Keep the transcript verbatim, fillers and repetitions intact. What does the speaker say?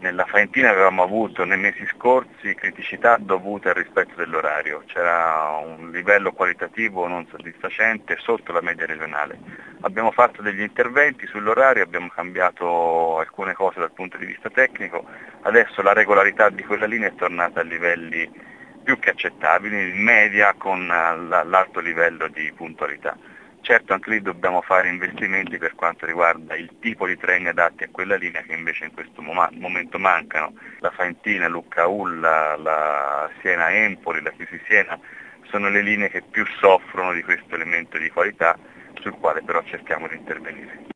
Nella Faentina avevamo avuto nei mesi scorsi criticità dovute al rispetto dell'orario, c'era un livello qualitativo non soddisfacente sotto la media regionale. Abbiamo fatto degli interventi sull'orario, abbiamo cambiato alcune cose dal punto di vista tecnico, adesso la regolarità di quella linea è tornata a livelli più che accettabili, in media con l'alto livello di puntualità. Certo anche lì dobbiamo fare investimenti per quanto riguarda il tipo di treni adatti a quella linea che invece in questo mom- momento mancano. La Faentina, Lucca-Ulla, la Siena-Empoli, la Chiusi-Siena sono le linee che più soffrono di questo elemento di qualità sul quale però cerchiamo di intervenire.